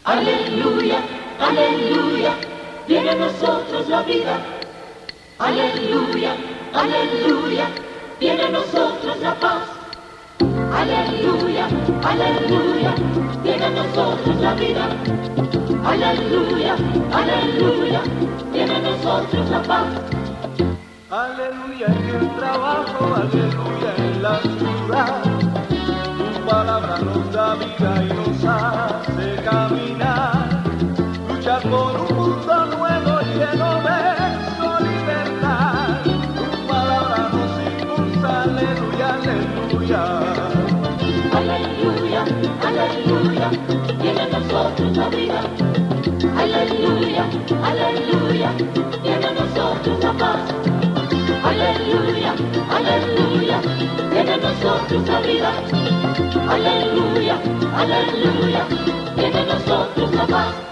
Aleluya, aleluya, viene a nosotros la vida. Aleluya, aleluya, viene a nosotros la paz. Aleluya, aleluya, viene a nosotros la vida. Aleluya, aleluya, viene a nosotros la paz. Aleluya en el trabajo, aleluya en la ciudad. Tu palabra nos da vida y nos hace caminar. Luchar por un mundo nuevo lleno de su libertad. Tu palabra nos impulsa, aleluya, aleluya. Aleluya, aleluya, viene a nosotros la vida. Aleluya, aleluya, viene a nosotros la paz. Aleluya, aleluya, viene a nosotros la vida. Aleluya, aleluya, viene a nosotros la paz.